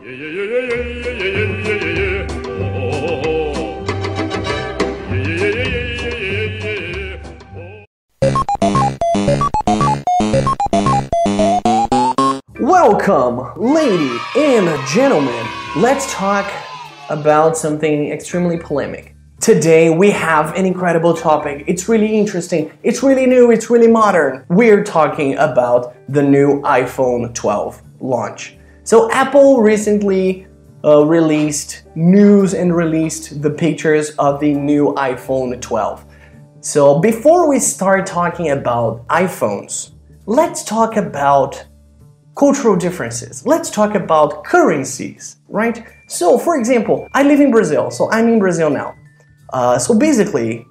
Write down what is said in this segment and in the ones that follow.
Welcome, ladies and gentlemen. Let's talk about something extremely polemic. Today we have an incredible topic. It's really interesting, it's really new, it's really modern. We're talking about the new iPhone 12 launch. So Apple recently released news and released the pictures of the new iPhone 12. So before we start talking about iPhones, let's talk about cultural differences. Let's talk about currencies, right? So for example, I live in Brazil, so I'm in Brazil now. So basically,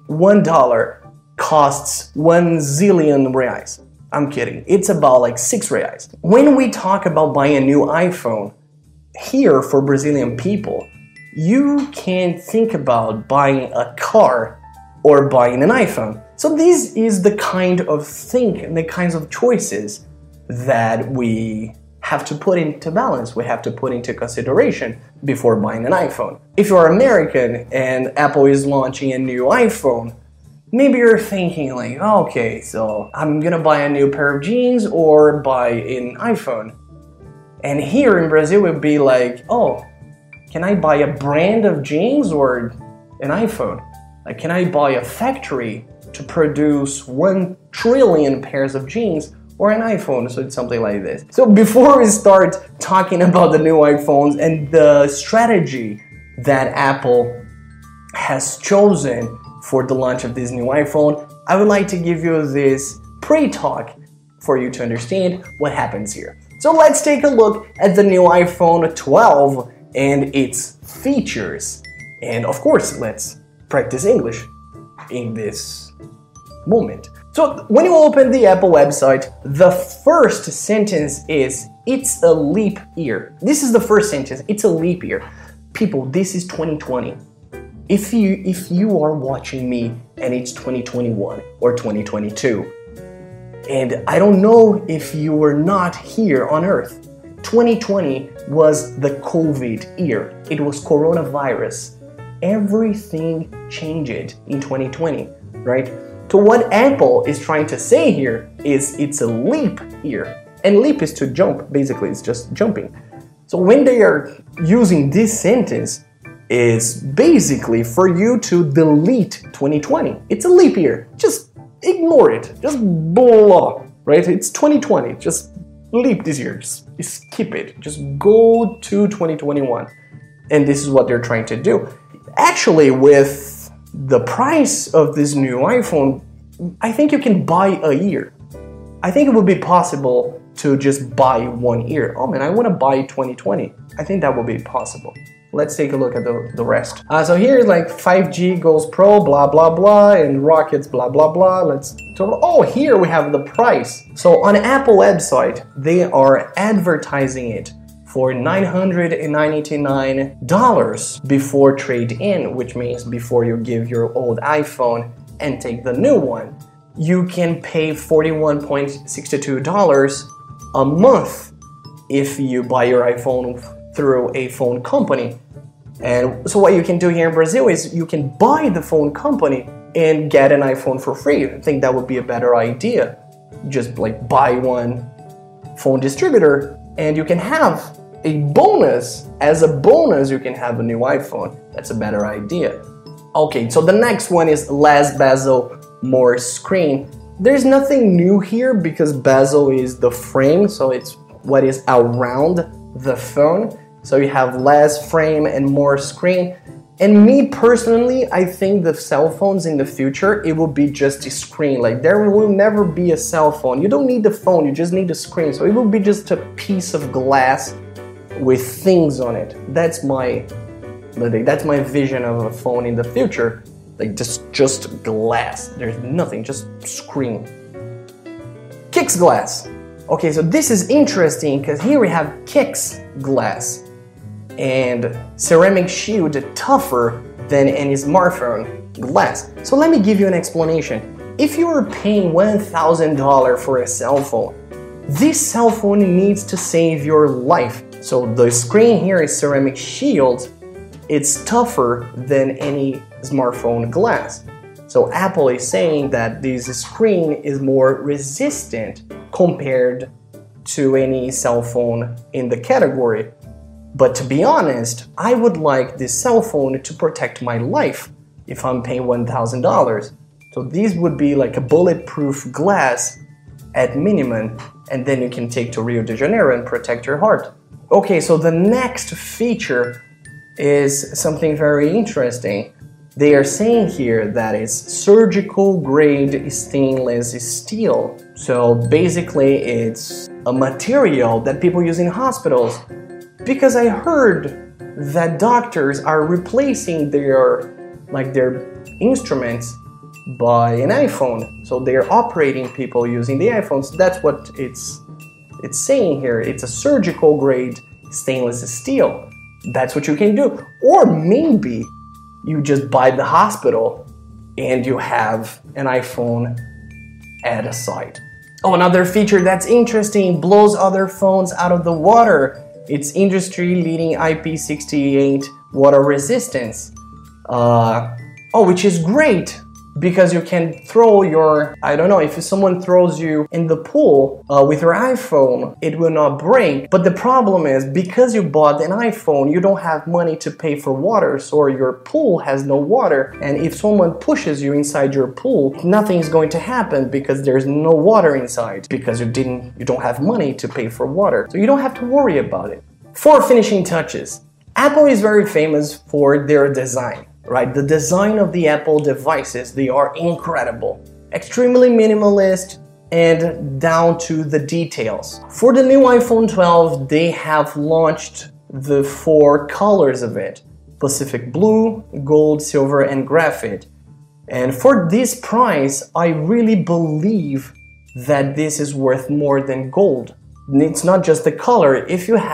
$1 costs 1 zillion reais. I'm kidding. It's about like 6 reais. When we talk about buying a new iPhone, here for Brazilian people, you can think about buying a car or buying an iPhone. So this is the kind of thing, the kinds of choices that we have to put into balance, we have to put into consideration before buying an iPhone. If you're American and Apple is launching a new iPhone, maybe you're thinking like, okay, so I'm gonna buy a new pair of jeans or buy an iPhone. And here in Brazil it would be like, oh, can I buy a brand of jeans or an iPhone? Like, can I buy a factory to produce 1 trillion pairs of jeans or an iPhone? So it's something like this. So before we start talking about the new iPhones and the strategy that Apple has chosen for the launch of this new iPhone, I would like to give you this pre-talk for you to understand what happens here. So let's take a look at the new iPhone 12 and its features. And of course, let's practice English in this moment. So when you open the Apple website, the first sentence is, it's a leap year. This is the first sentence, it's a leap year. People, this is 2020. If you are watching me and it's 2021 or 2022, and I don't know if you were not here on Earth, 2020 was the COVID year. It was coronavirus. Everything changed in 2020, right? So what Apple is trying to say here is it's a leap year. And leap is to jump, basically, it's just jumping. So when they are using this sentence, is basically for you to delete 2020. It's a leap year. Just ignore it. Just blah, right? It's 2020. Just leap this year. Just skip it. Just go to 2021. And this is what they're trying to do. Actually, with the price of this new iPhone, I think you can buy a year. I think it would be possible to just buy 1 year. Oh man, I want to buy 2020. I think that would be possible. Let's take a look at the rest. So here's like 5G goes pro, blah, blah, blah, and rockets, blah, blah, blah. Oh, here we have the price. So on Apple website, they are advertising it for $999 before trade-in, which means before you give your old iPhone and take the new one. You can pay $41.62 a month if you buy your iPhone through a phone company. And so what you can do here in Brazil is you can buy the phone company and get an iPhone for free. I think that would be a better idea. Just like buy one phone distributor and you can have a bonus. As a bonus, you can have a new iPhone. That's a better idea. Okay, so the next one is less bezel, more screen. There's nothing new here because bezel is the frame, so it's what is around the phone. So you have less frame and more screen. And me personally, I think the cell phones in the future, it will be just a screen. Like there will never be a cell phone. You don't need the phone, you just need the screen. So it will be just a piece of glass with things on it. That's my vision of a phone in the future. Like just glass. There's nothing, just screen. Kicks glass. Okay, so this is interesting because here we have Kicks glass and ceramic shield tougher than any smartphone glass. So let me give you an explanation. If you are paying $1,000 for a cell phone, this cell phone needs to save your life. So the screen here is ceramic shield. It's tougher than any smartphone glass. So Apple is saying that this screen is more resistant compared to any cell phone in the category. But to be honest, I would like this cell phone to protect my life if I'm paying $1,000. So these would be like a bulletproof glass at minimum, and then you can take to Rio de Janeiro and protect your heart. Okay, so the next feature is something very interesting. They are saying here that it's surgical grade stainless steel. So basically it's a material that people use in hospitals, because I heard that doctors are replacing their instruments by an iPhone. So they're operating people using the iPhones. That's what it's saying here. It's a surgical grade stainless steel. That's what you can do. Or maybe you just buy the hospital and you have an iPhone at a side. Oh, another feature that's interesting, blows other phones out of the water. It's industry-leading IP68 water resistance. Which is great, because you can throw your, I don't know, if someone throws you in the pool with your iPhone, it will not break. But the problem is, because you bought an iPhone, you don't have money to pay for water, so your pool has no water. And if someone pushes you inside your pool, nothing's going to happen because there's no water inside, because you don't have money to pay for water. So you don't have to worry about it. For finishing touches, Apple is very famous for their design. Right, the design of the Apple devices, they are incredible, extremely minimalist and down to the details. For the new iPhone 12, they have launched the 4 colors of it: Pacific Blue, Gold, Silver, and Graphite. And for this price, I really believe that this is worth more than gold. It's not just the color. If you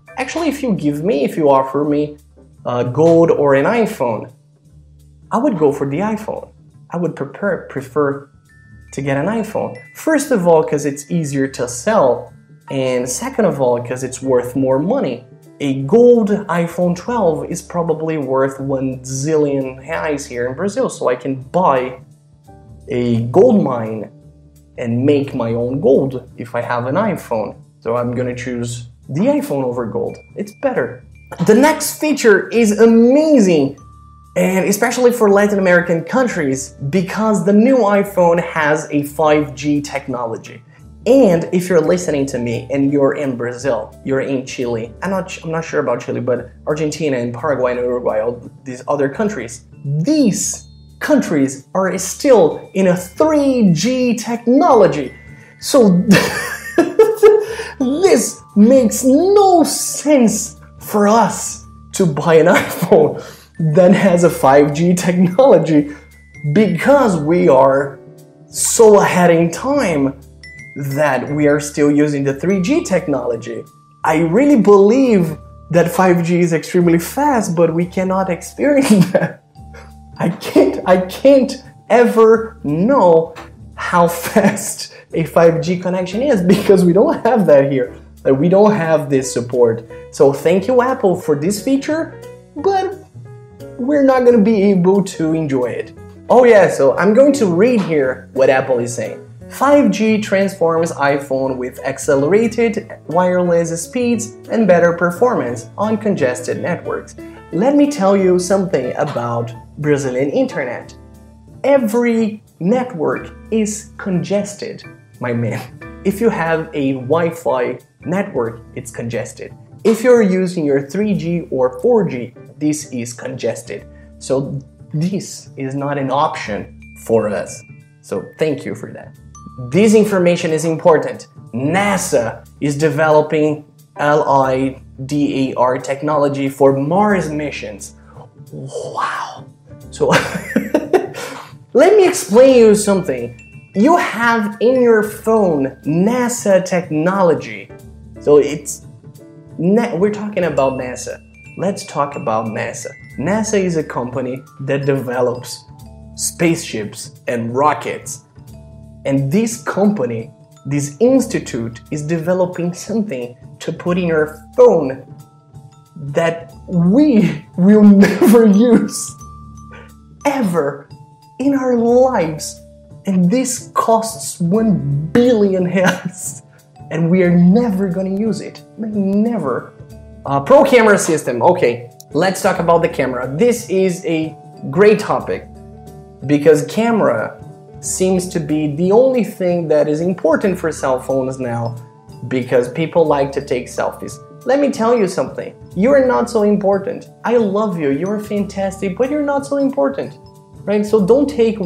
offer me gold or an iPhone, I would go for the iPhone. I would prefer to get an iPhone. First of all, because it's easier to sell, and second of all, because it's worth more money. A gold iPhone 12 is probably worth 1 zillion reais here in Brazil, so I can buy a gold mine and make my own gold if I have an iPhone. So I'm gonna choose the iPhone over gold. It's better. The next feature is amazing, and especially for Latin American countries, because the new iPhone has a 5G technology. And if you're listening to me and you're in Brazil, you're in Chile, I'm not sure about Chile, but Argentina and Paraguay and Uruguay, all these other countries, these countries are still in a 3G technology. So this makes no sense for us to buy an iPhone that has a 5G technology, because we are so ahead in time that we are still using the 3G technology. I really believe that 5G is extremely fast, but we cannot experience that. I can't ever know how fast a 5G connection is, because we don't have that here. We don't have this support. So thank you, Apple, for this feature, but we're not going to be able to enjoy it. Oh yeah, so I'm going to read here what Apple is saying. 5G transforms iPhone with accelerated wireless speeds and better performance on congested networks. Let me tell you something about Brazilian internet. Every network is congested, my man. If you have a Wi-Fi network, it's congested. If you're using your 3G or 4G, this is congested. So this is not an option for us. So thank you for that. This information is important. NASA is developing LiDAR technology for Mars missions. Wow. So let me explain you something. You have in your phone NASA technology. So we're talking about NASA. Let's talk about NASA. NASA is a company that develops spaceships and rockets. And this company this institute is developing something to put in your phone that we will never use ever in our lives. And this costs 1 billion reais. And we are never gonna use it. Like, never. Pro camera system. Okay, let's talk about the camera. This is a great topic because camera seems to be the only thing that is important for cell phones now because people like to take selfies. Let me tell you something. You are not so important. I love you. You're fantastic, but you're not so important, right? So don't take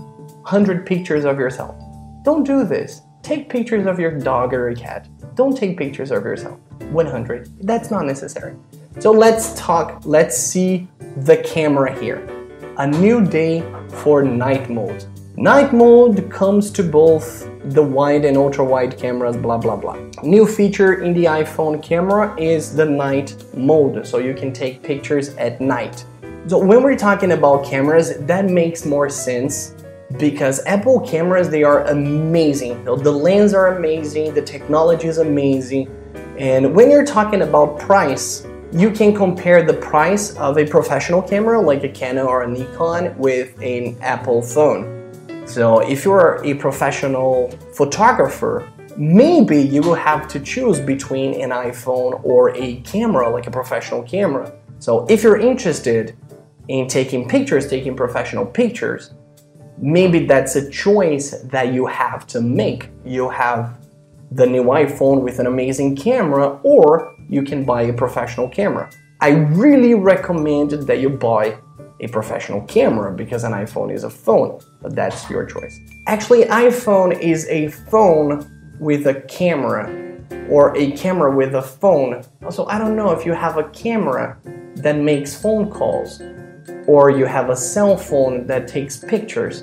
100 pictures of yourself. Don't do this. Take pictures of your dog or your cat. Don't take pictures of yourself. 100. That's not necessary. So let's see the camera here. A new day for night mode. Night mode comes to both the wide and ultra wide cameras, blah blah blah. New feature in the iPhone camera is the night mode, so you can take pictures at night. So when we're talking about cameras, that makes more sense because Apple cameras, they are amazing. The lens are amazing, the technology is amazing, and when you're talking about price, you can compare the price of a professional camera like a Canon or a Nikon with an Apple phone. So if you're a professional photographer, maybe you will have to choose between an iPhone or a camera, like a professional camera. So if you're interested in taking pictures, taking professional pictures, maybe that's a choice that you have to make. You have the new iPhone with an amazing camera, or you can buy a professional camera. I really recommend that you buy a professional camera because an iPhone is a phone, but that's your choice. Actually, iPhone is a phone with a camera or a camera with a phone. So I don't know if you have a camera that makes phone calls or you have a cell phone that takes pictures.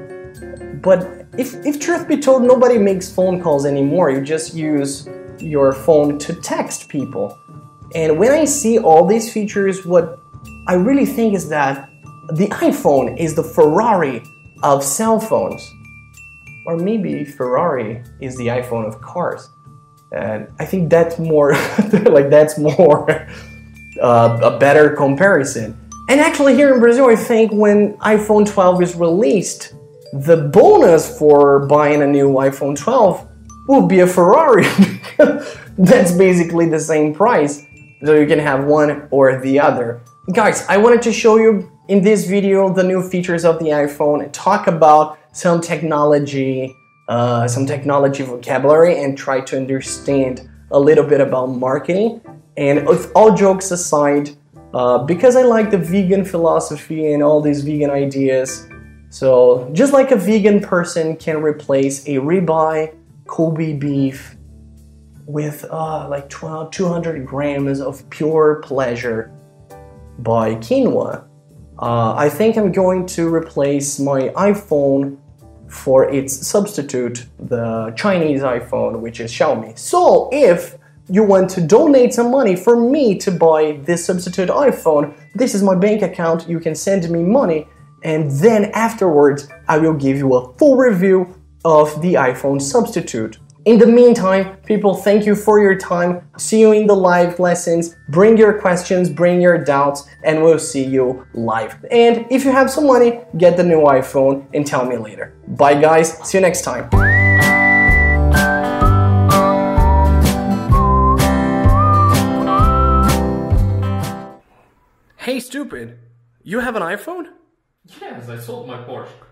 But if truth be told, nobody makes phone calls anymore. You just use your phone to text people. And when I see all these features, what I really think is that the iPhone is the Ferrari of cell phones. Or maybe Ferrari is the iPhone of cars. And I think that's more a better comparison. And actually here in Brazil, I think when iPhone 12 is released, the bonus for buying a new iPhone 12 will be a Ferrari. That's basically the same price. So you can have one or the other. Guys, I wanted to show you in this video the new features of the iPhone, talk about some technology vocabulary, and try to understand a little bit about marketing. And with all jokes aside, because I like the vegan philosophy and all these vegan ideas, so just like a vegan person can replace a ribeye Kobe beef with like 200 grams of pure pleasure by quinoa, I think I'm going to replace my iPhone for its substitute, the Chinese iPhone, which is Xiaomi. So if you want to donate some money for me to buy this substitute iPhone, this is my bank account, you can send me money, and then afterwards I will give you a full review of the iPhone substitute. In the meantime, people, thank you for your time. See you in the live lessons. Bring your questions, bring your doubts, and we'll see you live. And if you have some money, get the new iPhone and tell me later. Bye guys, see you next time. Hey stupid, you have an iPhone? Yes, I sold my Porsche.